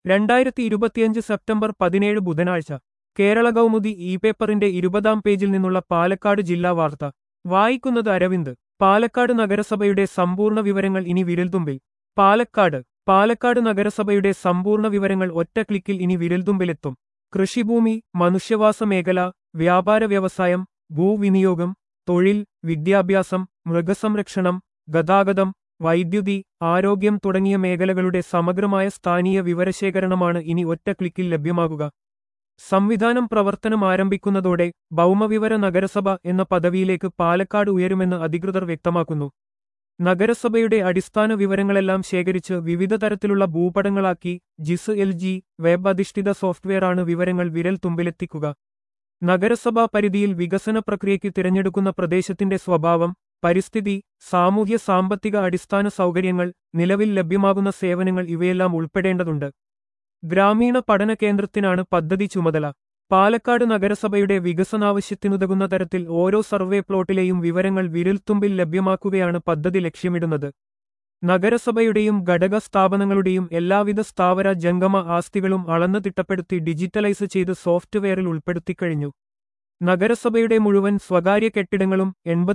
2025 September 17 ബുധനാഴ്ച Kerala Kaumudi E പേപ്പറിന്റെ 20-ാം പേജിൽ നിന്നുള്ള പാലക്കാട് ജില്ലാ വാർത്ത വായിക്കുന്നത് അരവിന്ദ്. പാലക്കാട് നഗരസഭയുടെ സമ്പൂർണ്ണ വിവരങ്ങൾ ഇനി വിരൽത്തുമ്പിൽ. പാലക്കാട് നഗരസഭയുടെ സമ്പൂർണ്ണ വിവരങ്ങൾ ഒറ്റ ക്ലിക്കിൽ ഇനി വിരൽത്തുമ്പിലെത്തും. കൃഷിഭൂമി, മനുഷ്യവാസ മേഖല, വ്യാപാര വ്യവസായം, ഭൂവിനിയോഗം, തൊഴിൽ, വിദ്യാഭ്യാസം, മൃഗസംരക്ഷണം, ഗതാഗതം, വൈദ്യുതി, ആരോഗ്യം തുടങ്ങിയ മേഖലകളുടെ സമഗ്രമായ സ്ഥാനീയ വിവരശേഖരണമാണ് ഇനി ഒറ്റ ക്ലിക്കിൽ ലഭ്യമാകുക. സംവിധാനം പ്രവർത്തനം ആരംഭിക്കുന്നതോടെ ഭൗമവിവര നഗരസഭ എന്ന പദവിയിലേക്ക് പാലക്കാട് ഉയരുമെന്ന് അധികൃതർ വ്യക്തമാക്കുന്നു. നഗരസഭയുടെ അടിസ്ഥാന വിവരങ്ങളെല്ലാം ശേഖരിച്ച് വിവിധ തരത്തിലുള്ള ഭൂപടങ്ങളാക്കി ജിസ് വെബ് അധിഷ്ഠിത സോഫ്റ്റ്വെയറാണ് വിവരങ്ങൾ വിരൽ തുമ്പിലെത്തിക്കുക. നഗരസഭാ പരിധിയിൽ വികസന പ്രക്രിയയ്ക്ക് തിരഞ്ഞെടുക്കുന്ന പ്രദേശത്തിന്റെ സ്വഭാവം, പരിസ്ഥിതി, സാമൂഹ്യ സാമ്പത്തിക അടിസ്ഥാന സൗകര്യങ്ങൾ, നിലവിൽ ലഭ്യമാകുന്ന സേവനങ്ങൾ ഇവയെല്ലാം ഉൾപ്പെടേണ്ടതുണ്ട്. ഗ്രാമീണ പഠന കേന്ദ്രത്തിനാണ് പദ്ധതി ചുമതല. പാലക്കാട് നഗരസഭയുടെ വികസനാവശ്യത്തിനുതകുന്ന തരത്തിൽ ഓരോ സർവേ പ്ലോട്ടിലെയും വിവരങ്ങൾ വിരൽത്തുമ്പിൽ ലഭ്യമാക്കുകയാണ് പദ്ധതി ലക്ഷ്യമിടുന്നത്. നഗരസഭയുടെയും ഘടക സ്ഥാപനങ്ങളുടെയും എല്ലാവിധ സ്ഥാവര ജംഗമ ആസ്തികളും അളന്ന് തിട്ടപ്പെടുത്തി ഡിജിറ്റലൈസ് ചെയ്ത് സോഫ്റ്റ്വെയറിൽ ഉൾപ്പെടുത്തിക്കഴിഞ്ഞു. നഗരസഭയുടെ മുഴുവൻ സ്വകാര്യ കെട്ടിടങ്ങളും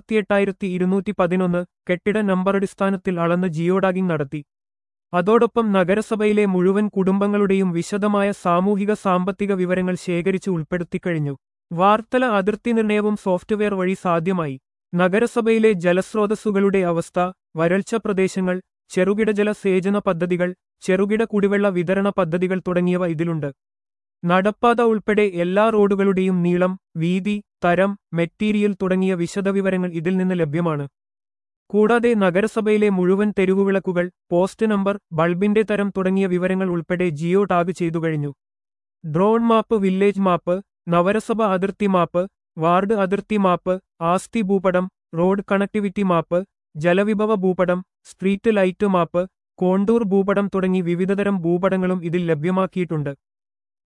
88,211 കെട്ടിട നമ്പറടിസ്ഥാനത്തിൽ അളന്ന് ജിയോടാഗിംഗ് നടത്തി. അതോടൊപ്പം നഗരസഭയിലെ മുഴുവൻ കുടുംബങ്ങളുടെയും വിശദമായ സാമൂഹിക സാമ്പത്തിക വിവരങ്ങൾ ശേഖരിച്ച് ഉൾപ്പെടുത്തിക്കഴിഞ്ഞു. വാർത്തല അതിർത്തി നിർണയവും സോഫ്റ്റ്വെയർ വഴി സാധ്യമായി. നഗരസഭയിലെ ജലസ്രോതസ്സുകളുടെ അവസ്ഥ, വരൾച്ച പ്രദേശങ്ങൾ, ചെറുകിട ജല സേചന പദ്ധതികൾ, ചെറുകിട കുടിവെള്ള വിതരണ പദ്ധതികൾ തുടങ്ങിയവ ഇതിലുണ്ട്. നടപ്പാത ഉൾപ്പെടെ എല്ലാ റോഡുകളുടെയും നീളം, വീതി, തരം, മെറ്റീരിയൽ തുടങ്ങിയ വിശദവിവരങ്ങൾ ഇതിൽ നിന്ന് ലഭ്യമാണ്. കൂടാതെ നഗരസഭയിലെ മുഴുവൻ തെരുവുവിളക്കുകൾ, പോസ്റ്റ് നമ്പർ, ബൾബിന്റെ തരം തുടങ്ങിയ വിവരങ്ങൾ ഉൾപ്പെടെ ജിയോ ടാഗ് ചെയ്തുകഴിഞ്ഞു. ഡ്രോൺ മാപ്പ്, വില്ലേജ് മാപ്പ്, നഗരസഭ അതിർത്തി മാപ്പ്, വാർഡ് അതിർത്തി മാപ്പ്, ആസ്തി ഭൂപടം, റോഡ് കണക്ടിവിറ്റി മാപ്പ്, ജലവിഭവ ഭൂപടം, സ്ട്രീറ്റ് ലൈറ്റ് മാപ്പ്, കോണ്ടൂർ ഭൂപടം തുടങ്ങി വിവിധതരം ഭൂപടങ്ങളും ഇതിൽ ലഭ്യമാക്കിയിട്ടുണ്ട്.